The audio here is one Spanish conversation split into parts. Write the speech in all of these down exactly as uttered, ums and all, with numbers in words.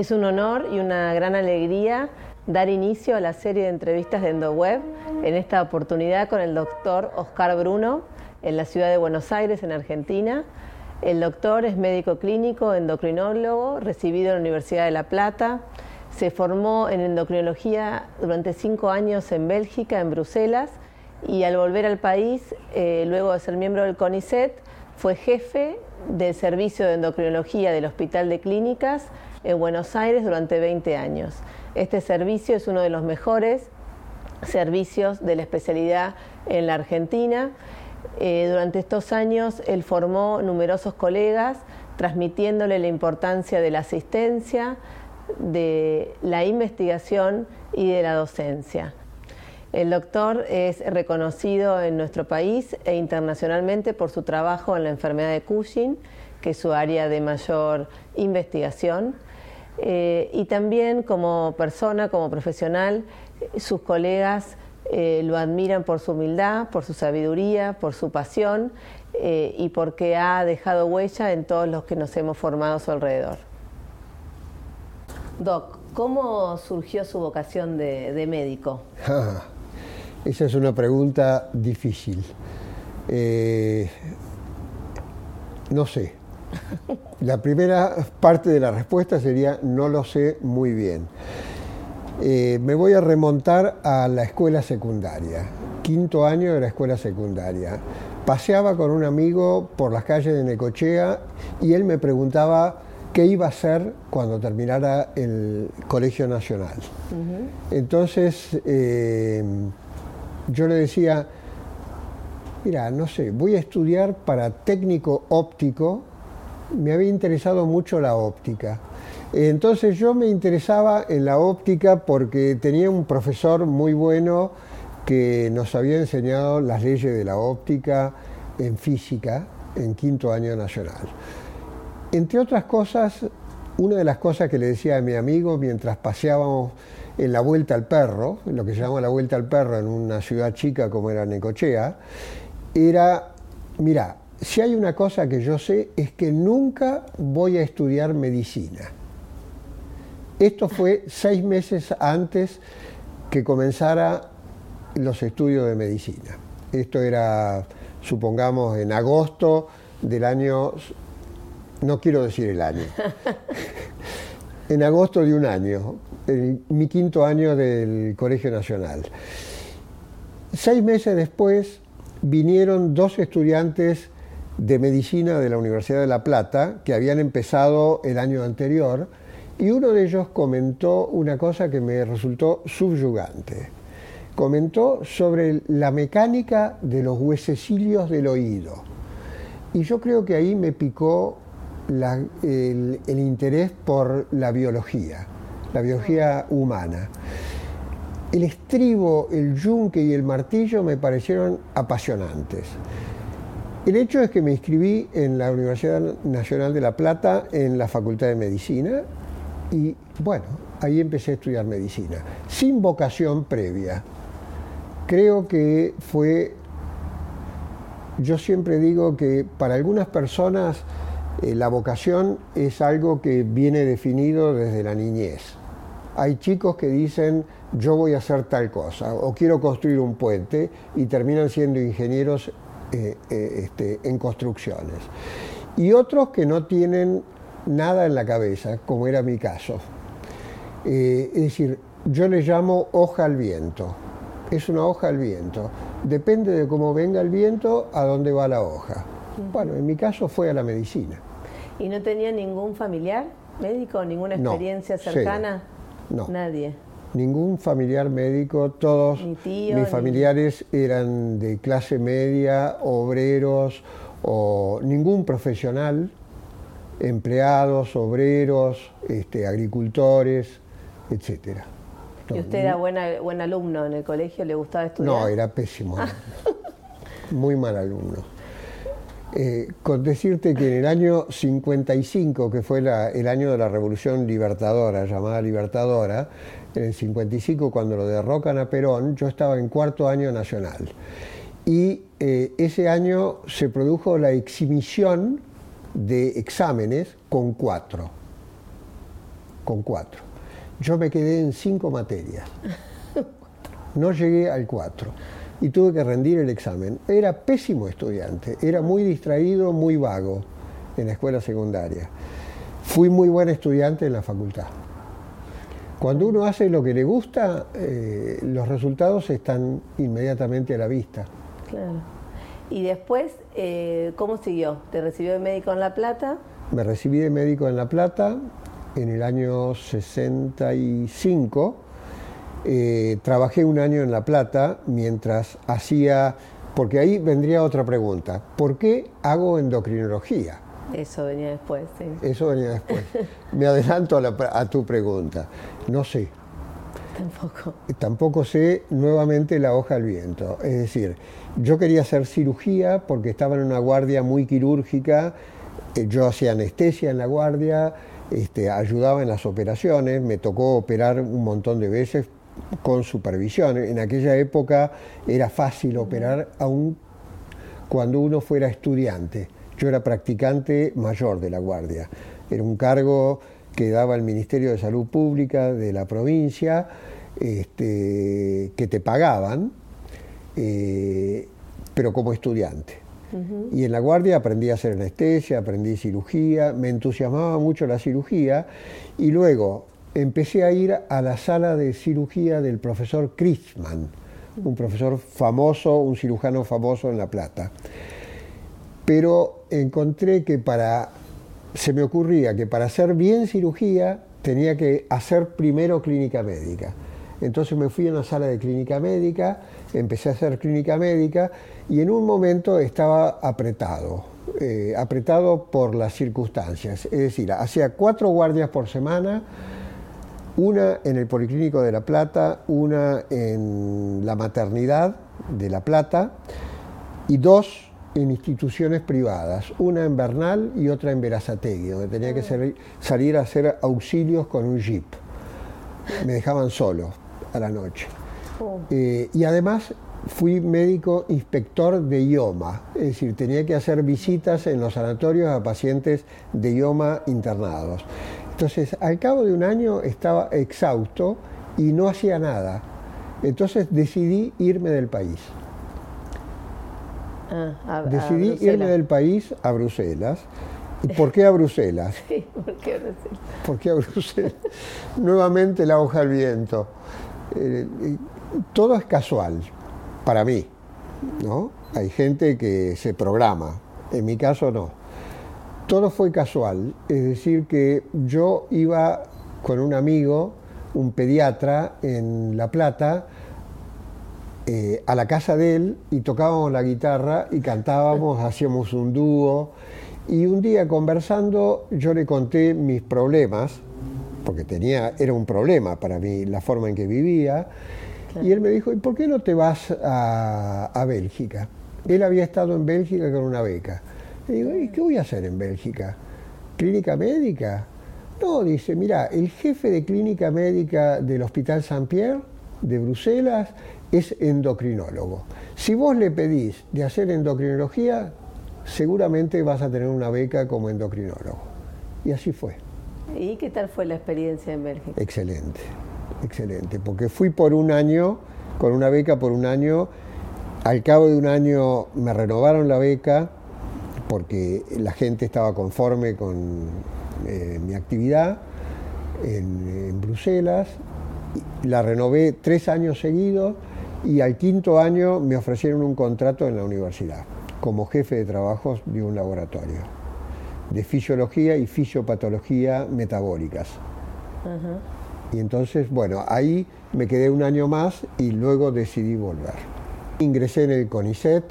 Es un honor y una gran alegría dar inicio a la serie de entrevistas de EndoWeb, en esta oportunidad con el doctor Oscar Bruno, en la ciudad de Buenos Aires, en Argentina. El doctor es médico clínico, endocrinólogo, recibido en la Universidad de La Plata. Se formó en endocrinología durante cinco años en Bélgica, en Bruselas, y al volver al país, eh, luego de ser miembro del CONICET, fue jefe del servicio de endocrinología del Hospital de Clínicas en Buenos Aires durante veinte años. Este servicio es uno de los mejores servicios de la especialidad en la Argentina. Eh, durante estos años él formó numerosos colegas, transmitiéndole la importancia de la asistencia, de la investigación y de la docencia. El doctor es reconocido en nuestro país e internacionalmente por su trabajo en la enfermedad de Cushing, que es su área de mayor investigación, eh, y también como persona, como profesional, sus colegas eh, lo admiran por su humildad, por su sabiduría, por su pasión eh, y porque ha dejado huella en todos los que nos hemos formado a su alrededor. Doc, ¿cómo surgió su vocación de, de médico? Ah, esa es una pregunta difícil. Eh, no sé. La primera parte de la respuesta sería no lo sé muy bien. Eh, me voy a remontar a la escuela secundaria, quinto año de la escuela secundaria. Paseaba con un amigo por las calles de Necochea y él me preguntaba qué iba a hacer cuando terminara el Colegio Nacional. Uh-huh. Entonces eh, yo le decía, mira, no sé, voy a estudiar para técnico óptico. Me había interesado mucho la óptica. Entonces yo me interesaba en la óptica porque tenía un profesor muy bueno que nos había enseñado las leyes de la óptica en física en quinto año nacional. Entre otras cosas, una de las cosas que le decía a mi amigo mientras paseábamos en la Vuelta al Perro, en lo que se llama la Vuelta al Perro en una ciudad chica como era Necochea, era, mira, si hay una cosa que yo sé es que nunca voy a estudiar medicina. Esto fue seis meses antes que comenzara los estudios de medicina. Esto era, supongamos, en agosto del año, no quiero decir el año, en agosto de un año, el, mi quinto año del Colegio Nacional. Seis meses después vinieron dos estudiantes de medicina de la Universidad de La Plata que habían empezado el año anterior y uno de ellos comentó una cosa que me resultó subyugante. Comentó sobre la mecánica de los huesecillos del oído y yo creo que ahí me picó la, el, el interés por la biología, la biología humana. El estribo, el yunque y el martillo me parecieron apasionantes. El hecho es que me inscribí en la Universidad Nacional de La Plata en la Facultad de Medicina y bueno, ahí empecé a estudiar medicina, sin vocación previa. Creo que fue, yo siempre digo que para algunas personas eh, la vocación es algo que viene definido desde la niñez. Hay chicos que dicen, yo voy a hacer tal cosa, o quiero construir un puente, y terminan siendo ingenieros Eh, eh, este, en construcciones. Y otros que no tienen nada en la cabeza, como era mi caso. Eh, es decir, yo le llamo hoja al viento. Es una hoja al viento. Depende de cómo venga el viento, a dónde va la hoja. Uh-huh. Bueno, en mi caso fue a la medicina. ¿Y no tenía ningún familiar médico, ninguna experiencia no, cercana? No. Nadie. Ningún familiar médico, todos Ni tío, mis familiares ni... eran de clase media, obreros, o ningún profesional, empleados, obreros, este, agricultores, etcétera. ¿Y usted era buena, buen alumno en el colegio? ¿Le gustaba estudiar? No, era pésimo. Muy mal alumno. Eh, con decirte que en el año cincuenta y cinco, que fue la, el año de la Revolución Libertadora, llamada Libertadora, en el cincuenta y cinco, cuando lo derrocan a Perón, yo estaba en cuarto año nacional. Y eh, ese año se produjo la exhibición de exámenes con cuatro. con cuatro. Yo me quedé en cinco materias. No llegué al cuatro y tuve que rendir el examen. Era pésimo estudiante, era muy distraído, muy vago en la escuela secundaria. Fui muy buen estudiante en la facultad. Cuando uno hace lo que le gusta, eh, los resultados están inmediatamente a la vista. Claro. Y después, eh, ¿cómo siguió? ¿Te recibió de médico en La Plata? Me recibí de médico en La Plata en el año sesenta y cinco. Eh, trabajé un año en La Plata mientras hacía, porque ahí vendría otra pregunta, ¿por qué hago endocrinología? Eso venía después, sí. Eso venía después. Me adelanto a, la, a tu pregunta. No sé. Tampoco. Tampoco sé nuevamente la hoja al viento. Es decir, yo quería hacer cirugía porque estaba en una guardia muy quirúrgica, yo hacía anestesia en la guardia, este, ayudaba en las operaciones, me tocó operar un montón de veces con supervisión. En aquella época era fácil operar aun cuando uno fuera estudiante. Yo era practicante mayor de la guardia. Era un cargo que daba el Ministerio de Salud Pública de la provincia, este, que te pagaban, eh, pero como estudiante. Uh-huh. Y en la guardia aprendí a hacer anestesia, aprendí cirugía, me entusiasmaba mucho la cirugía y luego empecé a ir a la sala de cirugía del profesor Kritzman, un profesor famoso, un cirujano famoso en La Plata. Pero encontré que para, se me ocurría que para hacer bien cirugía tenía que hacer primero clínica médica. Entonces me fui a una sala de clínica médica, empecé a hacer clínica médica y en un momento estaba apretado, eh, apretado por las circunstancias. Es decir, hacía cuatro guardias por semana, una en el Policlínico de La Plata, una en la maternidad de La Plata y dos en instituciones privadas, una en Bernal y otra en Berazategui, donde tenía que salir, salir a hacer auxilios con un jeep. Me dejaban solo a la noche. Eh, y además fui médico inspector de I O M A, es decir, tenía que hacer visitas en los sanatorios a pacientes de I O M A internados. Entonces, al cabo de un año estaba exhausto y no hacía nada. Entonces decidí irme del país. Ah, a, decidí a irme del país a Bruselas. ¿Y por qué a Bruselas? Sí, ¿por qué a Bruselas? ¿Por qué a Bruselas? Nuevamente la hoja al viento. Eh, todo es casual, para mí, ¿no? Hay gente que se programa, en mi caso no. Todo fue casual, es decir que yo iba con un amigo, un pediatra en La Plata, eh, a la casa de él y tocábamos la guitarra y cantábamos, hacíamos un dúo y un día conversando yo le conté mis problemas, porque tenía, era un problema para mí la forma en que vivía, claro. Y él me dijo, ¿y por qué no te vas a, a Bélgica? Él había estado en Bélgica con una beca. Le digo, ¿y qué voy a hacer en Bélgica? ¿Clínica médica? No, dice, mira, el jefe de clínica médica del Hospital Saint-Pierre de Bruselas es endocrinólogo. Si vos le pedís de hacer endocrinología, seguramente vas a tener una beca como endocrinólogo. Y así fue. ¿Y qué tal fue la experiencia en Bélgica? Excelente, excelente, porque fui por un año, con una beca por un año, al cabo de un año me renovaron la beca, porque la gente estaba conforme con eh, mi actividad en, en Bruselas, la renové tres años seguidos y al quinto año me ofrecieron un contrato en la universidad, como jefe de trabajos de un laboratorio de fisiología y fisiopatología metabólicas. Uh-huh. Y entonces, bueno, ahí me quedé un año más y luego decidí volver. Ingresé en el CONICET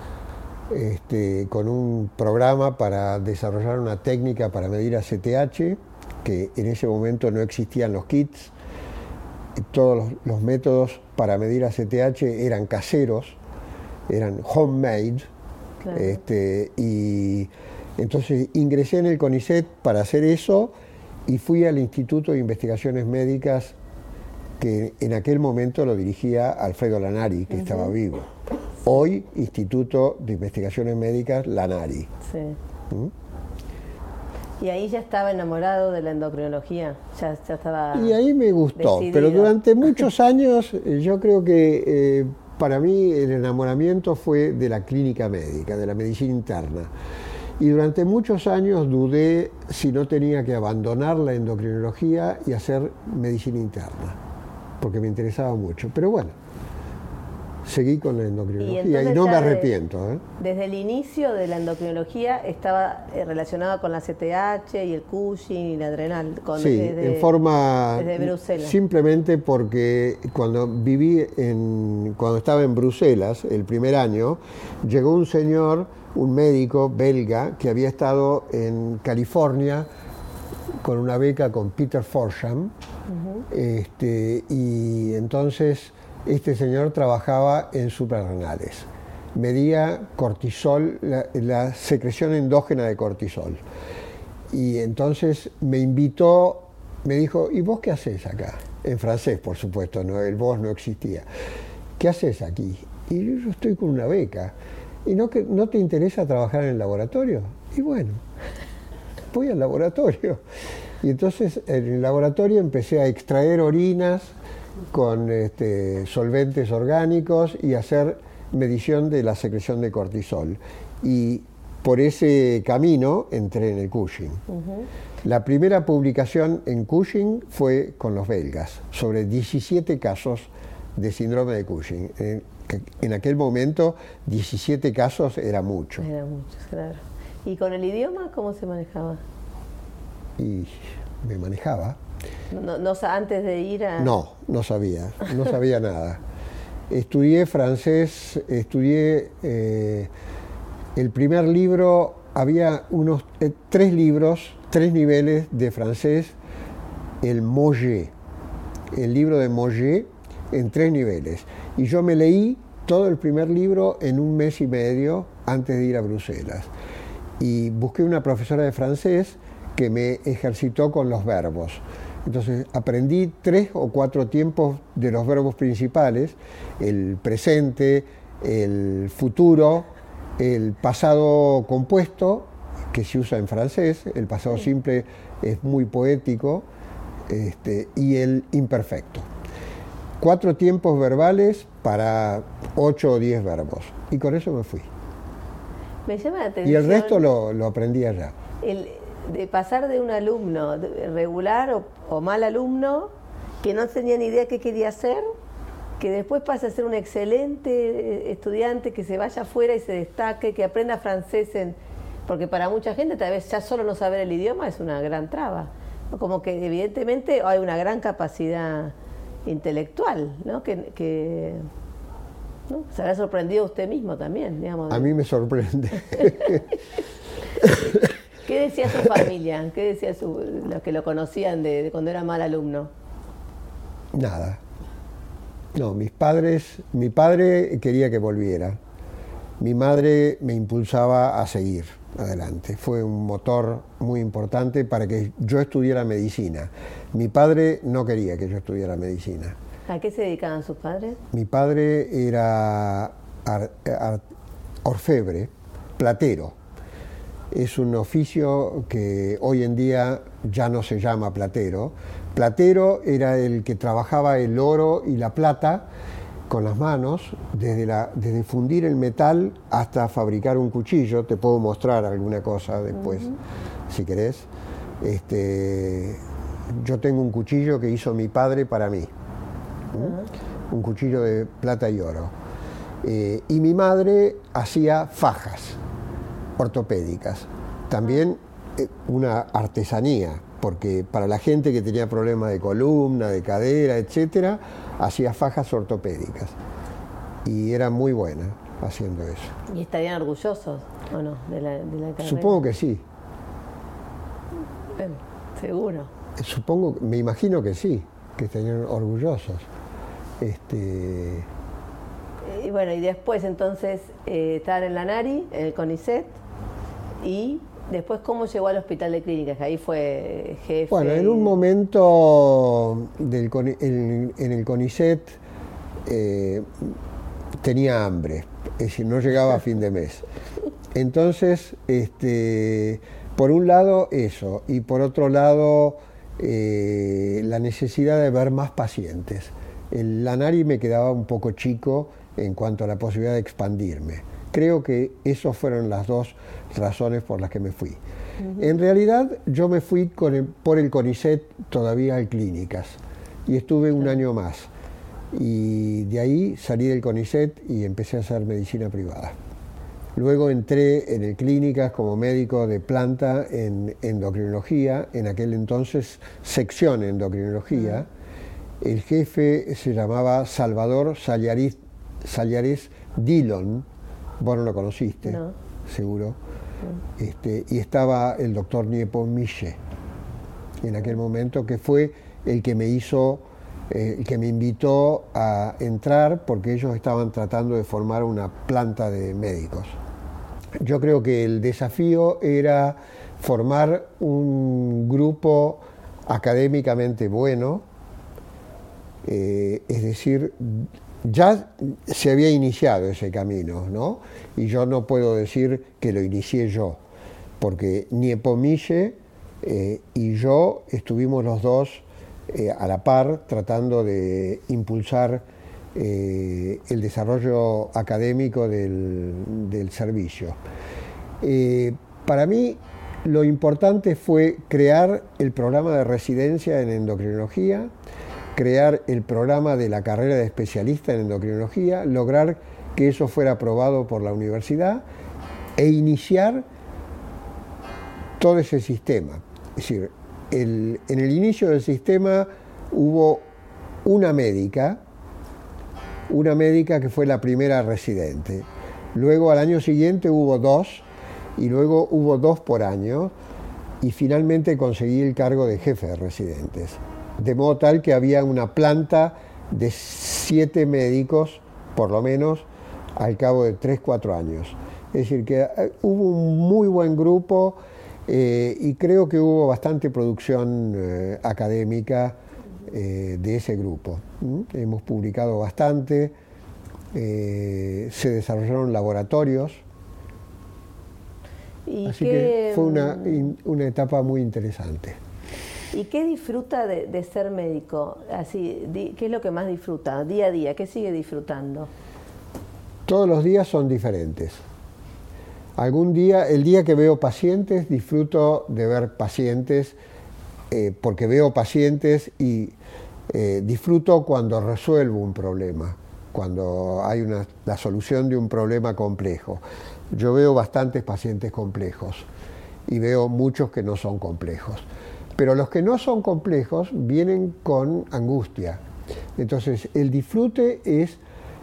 este, con un programa para desarrollar una técnica para medir A C T H, que en ese momento no existían los kits. Todos los, los métodos para medir A C T H eran caseros, eran homemade. Claro. Este, y entonces ingresé en el CONICET para hacer eso y fui al Instituto de Investigaciones Médicas, que en aquel momento lo dirigía Alfredo Lanari, que uh-huh. estaba vivo. Hoy, Instituto de Investigaciones Médicas Lanari. Sí. ¿Mm? ¿Y ahí ya estaba enamorado de la endocrinología? Ya, ya estaba Y ahí me gustó, decidido. Pero durante muchos años eh, yo creo que eh, para mí el enamoramiento fue de la clínica médica, de la medicina interna. Y durante muchos años dudé si no tenía que abandonar la endocrinología y hacer medicina interna, porque me interesaba mucho. Pero bueno, seguí con la endocrinología y, y no me arrepiento. ¿eh? Desde el inicio de la endocrinología estaba relacionada con la C T H y el Cushing y la adrenal. Con, sí, desde, en forma... desde Bruselas. Simplemente porque cuando viví en... cuando estaba en Bruselas, el primer año, llegó un señor, un médico belga, que había estado en California con una beca con Peter Forsham, uh-huh. este, y entonces... Este señor trabajaba en suprarrenales, medía cortisol, la, la secreción endógena de cortisol. Y entonces me invitó, me dijo, ¿y vos qué haces acá? En francés, por supuesto, no, el vos no existía. ¿Qué haces aquí? Y yo, yo estoy con una beca. ¿Y no, que, no te interesa trabajar en el laboratorio? Y bueno, voy al laboratorio. Y entonces en el laboratorio empecé a extraer orinas con este, solventes orgánicos y hacer medición de la secreción de cortisol. Y por ese camino entré en el Cushing. Uh-huh. La primera publicación en Cushing fue con los belgas, sobre diecisiete casos de síndrome de Cushing. En, en aquel momento, diecisiete casos era mucho. Era mucho, claro. ¿Y con el idioma cómo se manejaba? Y me manejaba. No, no, antes de ir a... No, no sabía, no sabía nada. Estudié francés, estudié eh, el primer libro, había unos eh, tres libros, tres niveles de francés, el Moget, el libro de Moget en tres niveles. Y yo me leí todo el primer libro en un mes y medio antes de ir a Bruselas. Y busqué una profesora de francés que me ejercitó con los verbos. Entonces aprendí tres o cuatro tiempos de los verbos principales, el presente, el futuro, el pasado compuesto, que se usa en francés, el pasado simple es muy poético, este, y el imperfecto. Cuatro tiempos verbales para ocho o diez verbos, y con eso me fui. Me llama la atención. Y el resto lo, lo aprendí allá. El, de pasar de un alumno regular o, o mal alumno que no tenía ni idea qué quería hacer, que después pasa a ser un excelente estudiante, que se vaya afuera y se destaque, que aprenda francés, en, porque para mucha gente tal vez ya solo no saber el idioma es una gran traba. Como que evidentemente hay una gran capacidad intelectual, ¿no? Que, que ¿no? Se habrá sorprendido usted mismo también, digamos. A mí me sorprende. ¿Qué decía su familia? ¿Qué decía su, los que lo conocían de, de cuando era mal alumno? Nada. No, mis padres, mi padre quería que volviera. Mi madre me impulsaba a seguir adelante. Fue un motor muy importante para que yo estudiara medicina. Mi padre no quería que yo estudiara medicina. ¿A qué se dedicaban sus padres? Mi padre era ar, ar, orfebre, platero. Es un oficio que hoy en día ya no se llama platero. Platero era el que trabajaba el oro y la plata con las manos, desde, la, desde fundir el metal hasta fabricar un cuchillo. Te puedo mostrar alguna cosa después, uh-huh. si querés. Este, yo tengo un cuchillo que hizo mi padre para mí, uh-huh. un cuchillo de plata y oro. Eh, y mi madre hacía fajas ortopédicas, también eh, una artesanía, porque para la gente que tenía problemas de columna, de cadera, etcétera, hacía fajas ortopédicas y era muy buena haciendo eso. ¿Y estarían orgullosos o no de la, de la carrera? Supongo que sí. Bueno, seguro. Supongo, me imagino que sí, que estarían orgullosos. Este... Y bueno, y después entonces eh, estaban en la Nari, en el CONICET, y después cómo llegó al hospital de clínicas, ahí fue jefe. Bueno, en un momento del, en, en el CONICET eh, tenía hambre, es decir, no llegaba a fin de mes. Entonces este, Por un lado eso, y por otro lado eh, la necesidad de ver más pacientes. El ANARI me quedaba un poco chico en cuanto a la posibilidad de expandirme. Creo que esas fueron las dos razones por las que me fui. Uh-huh. En realidad yo me fui con el, por el CONICET todavía al Clínicas y estuve un año más. Y de ahí salí del CONICET y empecé a hacer medicina privada. Luego entré en el Clínicas como médico de planta en endocrinología, en aquel entonces sección endocrinología. Uh-huh. El jefe se llamaba Salvador Sallaris, Sallares Dillon, vos no lo conociste, no. Seguro. No. Este, y estaba el doctor Niepo Miche en aquel momento, que fue el que me hizo, eh, el que me invitó a entrar porque ellos estaban tratando de formar una planta de médicos. Yo creo que el desafío era formar un grupo académicamente bueno, eh, es decir, ya se había iniciado ese camino, ¿no? Y yo no puedo decir que lo inicié yo, porque Niepo Miche eh, y yo estuvimos los dos eh, a la par tratando de impulsar eh, el desarrollo académico del, del servicio. Eh, para mí lo importante fue crear el programa de residencia en endocrinología, crear el programa de la carrera de especialista en endocrinología, lograr que eso fuera aprobado por la universidad e iniciar todo ese sistema. Es decir, el, en el inicio del sistema hubo una médica, una médica que fue la primera residente. Luego al año siguiente hubo dos y luego hubo dos por año y finalmente conseguí el cargo de jefe de residentes. De modo tal que había una planta de siete médicos, por lo menos, al cabo de tres, cuatro años. Es decir, que hubo un muy buen grupo eh, y creo que hubo bastante producción eh, académica eh, de ese grupo. ¿Mm? Hemos publicado bastante, eh, se desarrollaron laboratorios. ¿Y Así qué, que fue una, una etapa muy interesante. ¿Y qué disfruta de, de ser médico? Así, di, ¿qué es lo que más disfruta día a día? ¿Qué sigue disfrutando? Todos los días son diferentes. Algún día, el día que veo pacientes, disfruto de ver pacientes, eh, porque veo pacientes y eh, disfruto cuando resuelvo un problema, cuando hay una, la solución de un problema complejo. Yo veo bastantes pacientes complejos y veo muchos que no son complejos. Pero los que no son complejos vienen con angustia. Entonces, el disfrute es,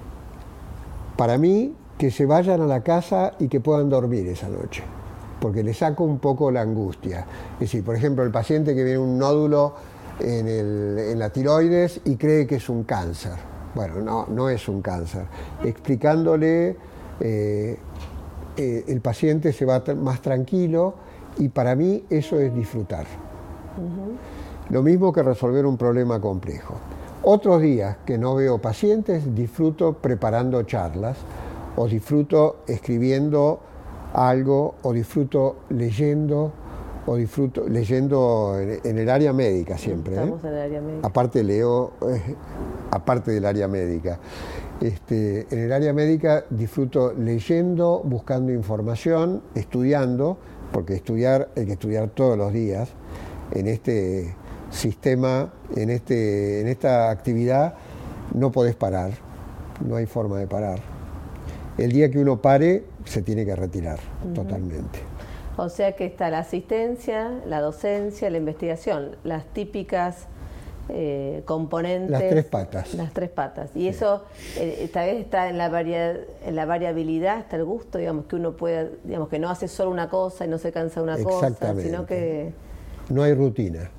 para mí, que se vayan a la casa y que puedan dormir esa noche, porque le saco un poco la angustia. Es decir, por ejemplo, el paciente que viene un nódulo en, el, en la tiroides y cree que es un cáncer. Bueno, no, no es un cáncer. Explicándole, eh, eh, el paciente se va más tranquilo y para mí eso es disfrutar. Uh-huh. Lo mismo que resolver un problema complejo. Otros días que no veo pacientes, disfruto preparando charlas, o disfruto escribiendo algo, o disfruto leyendo, o disfruto leyendo en, en el área médica siempre. Estamos ¿eh? en el área médica. Aparte leo, eh, aparte del área médica. Este, en el área médica disfruto leyendo, buscando información, estudiando, porque estudiar hay que estudiar todos los días. En este sistema, en, este, en esta actividad, no podés parar, no hay forma de parar. El día que uno pare, se tiene que retirar, uh-huh. totalmente. O sea que está la asistencia, la docencia, la investigación, las típicas eh, componentes. Las tres patas. Las tres patas. Y sí. Eso eh, tal vez está en la, varia, en la variabilidad, está el gusto, digamos, que uno puede, digamos, que no hace solo una cosa y no se cansa de una cosa, sino que... No hay rutina.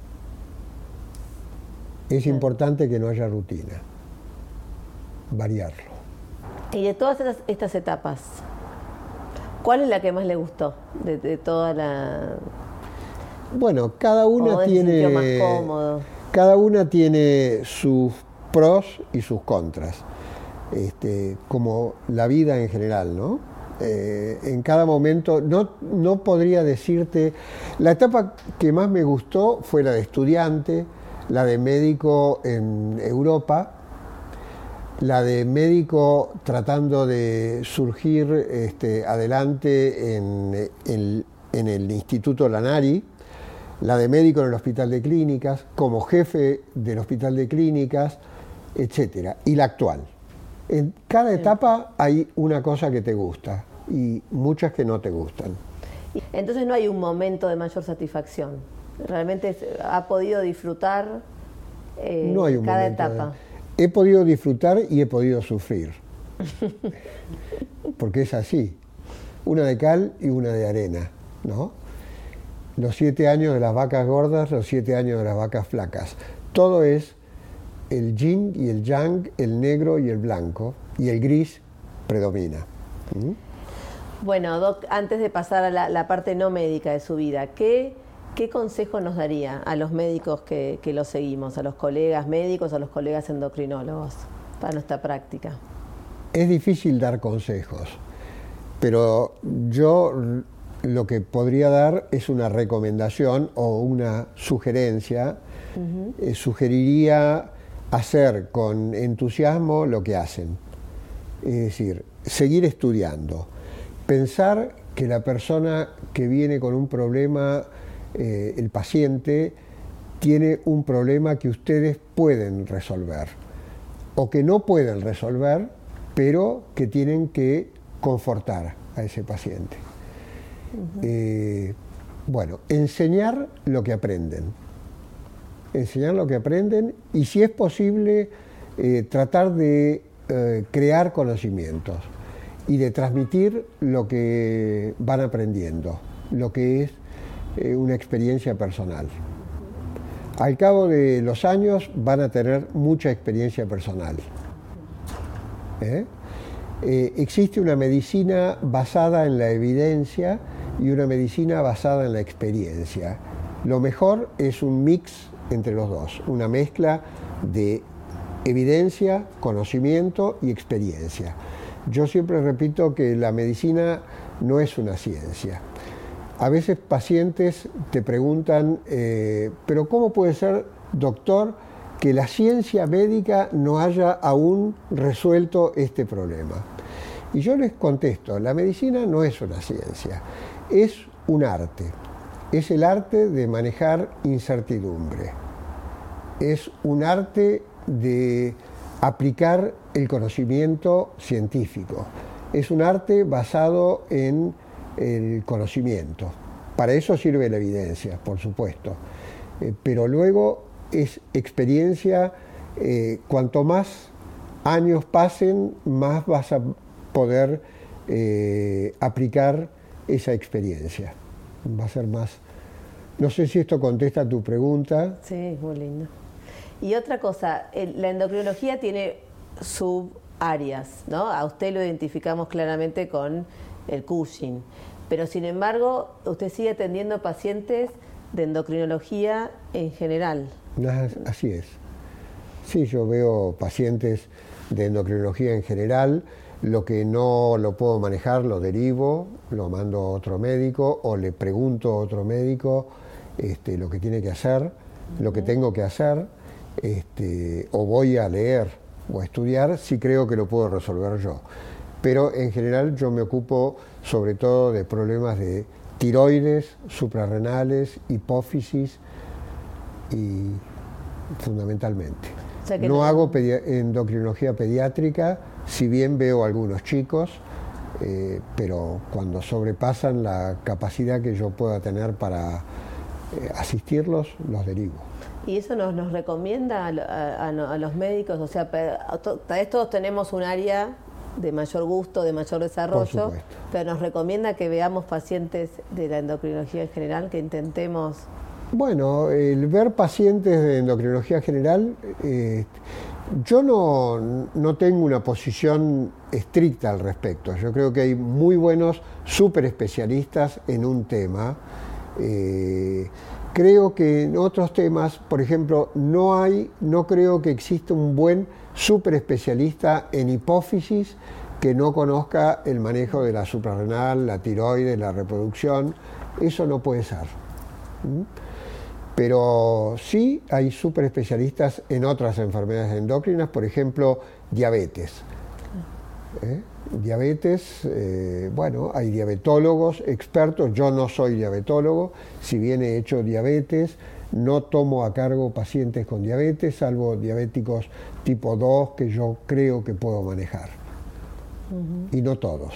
Es sí. importante que no haya rutina. Variarlo. Y de todas estas, estas etapas, ¿cuál es la que más le gustó de, de toda la...? Bueno, cada una tiene... ¿O se sintió más cómodo? Cada una tiene sus pros y sus contras, este, como la vida en general, ¿no? Eh, en cada momento, no, no podría decirte, la etapa que más me gustó fue la de estudiante, la de médico en Europa, la de médico tratando de surgir este, adelante en, en, en el Instituto Lanari, la de médico en el Hospital de Clínicas, como jefe del Hospital de Clínicas, etcétera, y la actual. En cada etapa hay una cosa que te gusta y muchas que no te gustan. Entonces no hay un momento de mayor satisfacción. Realmente ha podido disfrutar eh, no hay un cada momento etapa. De... He podido disfrutar y he podido sufrir. Porque es así. Una de cal y una de arena, ¿no? Los siete años de las vacas gordas, los siete años de las vacas flacas. Todo es el yin y el yang, el negro y el blanco, y el gris predomina. ¿Mm? Bueno, Doc, antes de pasar a la, la parte no médica de su vida, ¿qué, qué consejo nos daría a los médicos que, que lo seguimos, a los colegas médicos, a los colegas endocrinólogos, para nuestra práctica? Es difícil dar consejos, pero yo lo que podría dar es una recomendación o una sugerencia. Uh-huh. eh, sugeriría hacer con entusiasmo lo que hacen, es decir, seguir estudiando, pensar que la persona que viene con un problema, eh, el paciente, tiene un problema que ustedes pueden resolver, o que no pueden resolver, pero que tienen que confortar a ese paciente. Uh-huh. eh, bueno, enseñar lo que aprenden. Enseñar lo que aprenden y, si es posible, eh, tratar de eh, crear conocimientos y de transmitir lo que van aprendiendo, lo que es eh, una experiencia personal. Al cabo de los años van a tener mucha experiencia personal. ¿Eh? Eh, existe una medicina basada en la evidencia y una medicina basada en la experiencia. Lo mejor es un mix entre los dos, una mezcla de evidencia, conocimiento y experiencia. Yo siempre repito que la medicina no es una ciencia. A veces pacientes te preguntan, eh, pero ¿cómo puede ser, doctor, que la ciencia médica no haya aún resuelto este problema? Y yo les contesto, la medicina no es una ciencia, es un arte. Es el arte de manejar incertidumbre. Es un arte de aplicar el conocimiento científico. Es un arte basado en el conocimiento. Para eso sirve la evidencia, por supuesto. Eh, pero luego es experiencia. Eh, cuanto más años pasen, más vas a poder eh, aplicar esa experiencia. Va a ser más. No sé si esto contesta a tu pregunta. Sí, muy lindo. Y otra cosa, el, la endocrinología tiene subáreas, ¿no? A usted lo identificamos claramente con el Cushing, pero sin embargo, usted sigue atendiendo pacientes de endocrinología en general. Así es. Sí, yo veo pacientes de endocrinología en general. Lo que no lo puedo manejar lo derivo, lo mando a otro médico o le pregunto a otro médico este, lo que tiene que hacer, uh-huh. lo que tengo que hacer, este, o voy a leer o a estudiar si creo que lo puedo resolver yo. Pero en general yo me ocupo sobre todo de problemas de tiroides, suprarrenales, hipófisis y fundamentalmente. O sea que no, no hago pedi- endocrinología pediátrica, si bien veo algunos chicos, eh, pero cuando sobrepasan la capacidad que yo pueda tener para eh, asistirlos, los derivo. ¿Y eso nos, nos recomienda a, a, a los médicos? O sea, tal vez todos tenemos un área de mayor gusto, de mayor desarrollo, pero nos recomienda que veamos pacientes de la endocrinología en general, que intentemos... Bueno, el ver pacientes de endocrinología general, eh, yo no, no tengo una posición estricta al respecto. Yo creo que hay muy buenos súper especialistas en un tema. Eh, creo que en otros temas, por ejemplo, no hay, no creo que exista un buen súper especialista en hipófisis que no conozca el manejo de la suprarrenal, la tiroides, la reproducción. Eso no puede ser. ¿Mm? Pero sí hay súper especialistas en otras enfermedades endocrinas, por ejemplo, diabetes. ¿Eh? Diabetes, eh, bueno, hay diabetólogos expertos, yo no soy diabetólogo, si bien he hecho diabetes, no tomo a cargo pacientes con diabetes, salvo diabéticos tipo dos que yo creo que puedo manejar, uh-huh. Y no todos.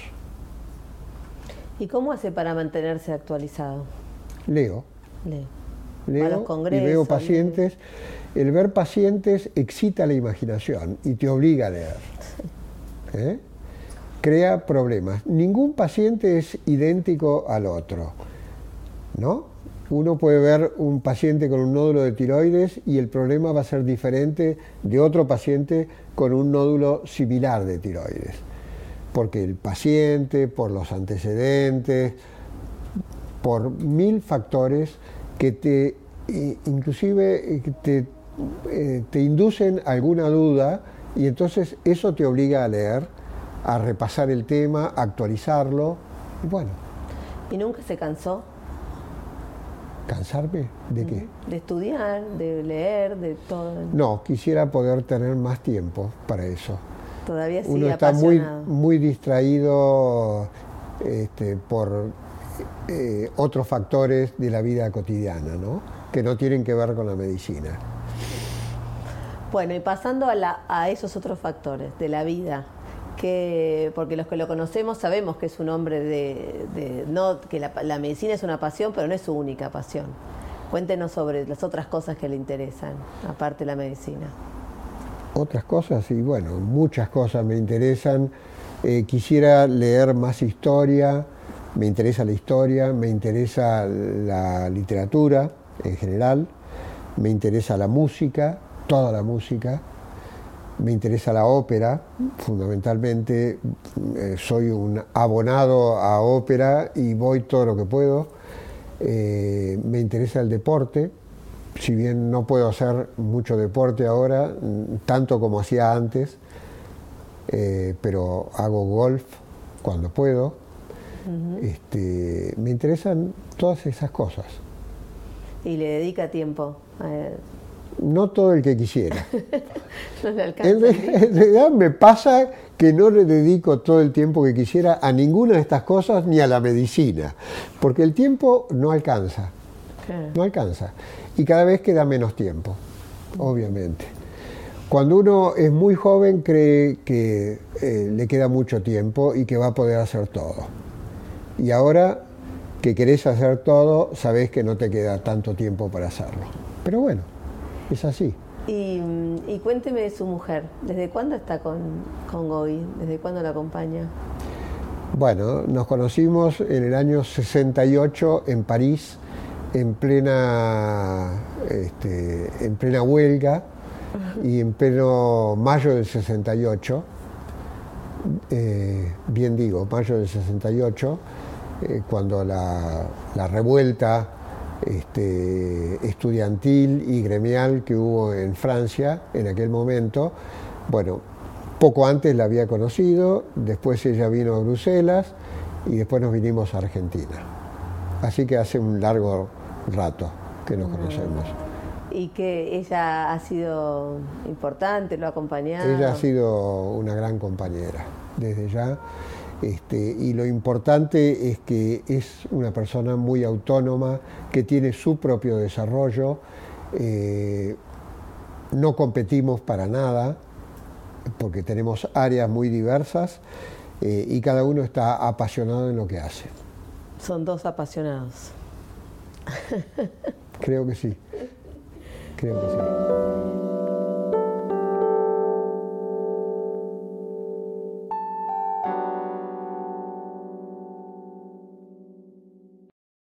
¿Y cómo hace para mantenerse actualizado? Leo. Leo. Leo a los congresos, y veo pacientes. El ver pacientes excita la imaginación y te obliga a leer. ¿Eh? Crea problemas. Ningún paciente es idéntico al otro, ¿no? Uno puede ver un paciente con un nódulo de tiroides y el problema va a ser diferente de otro paciente con un nódulo similar de tiroides. Porque el paciente, por los antecedentes, por mil factores que te, inclusive te, te inducen alguna duda, y entonces eso te obliga a leer, a repasar el tema, a actualizarlo, y bueno. ¿Y nunca se cansó? ¿Cansarme? ¿De qué? De estudiar, de leer, de todo. No, quisiera poder tener más tiempo para eso. Todavía sigue Uno está muy, apasionado. muy distraído este, por eh, otros factores de la vida cotidiana, ¿no? Que no tienen que ver con la medicina. Bueno, y pasando a, la, a esos otros factores de la vida, que, porque los que lo conocemos sabemos que es un hombre de... de no, que la, la medicina es una pasión, pero no es su única pasión. Cuéntenos sobre las otras cosas que le interesan, aparte de la medicina. Otras cosas, y bueno, muchas cosas me interesan. Eh, quisiera leer más historia, me interesa la historia, me interesa la literatura en general, me interesa la música, toda la música, me interesa la ópera, fundamentalmente eh, soy un abonado a ópera y voy todo lo que puedo. Eh, me interesa el deporte, si bien no puedo hacer mucho deporte ahora, tanto como hacía antes, eh, pero hago golf cuando puedo. Uh-huh. Este, me interesan todas esas cosas. ¿Y le dedica tiempo a él? No todo el que quisiera. No le alcanza. En, en realidad me pasa que no le dedico todo el tiempo que quisiera a ninguna de estas cosas ni a la medicina, porque el tiempo no alcanza, claro. no alcanza. Y cada vez queda menos tiempo, obviamente. Cuando uno es muy joven cree que eh, le queda mucho tiempo y que va a poder hacer todo. Y ahora que querés hacer todo, sabés que no te queda tanto tiempo para hacerlo. Pero bueno, es así. Y, y cuénteme de su mujer. ¿Desde cuándo está con, con Gogi? ¿Desde cuándo la acompaña? Bueno, nos conocimos en el año sesenta y ocho en París, en plena, este, en plena huelga y en pleno mayo del sesenta y ocho. Eh, bien digo, mayo del sesenta y ocho, eh, cuando la, la revuelta Este, estudiantil y gremial que hubo en Francia en aquel momento. Bueno, poco antes la había conocido, después ella vino a Bruselas y después nos vinimos a Argentina. Así que hace un largo rato que nos conocemos. ¿Y que ella ha sido importante, lo ha acompañado? Ella ha sido una gran compañera, desde ya. Este, y lo importante es que es una persona muy autónoma, que tiene su propio desarrollo, eh, no competimos para nada, porque tenemos áreas muy diversas eh, y cada uno está apasionado en lo que hace. Son dos apasionados. Creo que sí, creo que sí.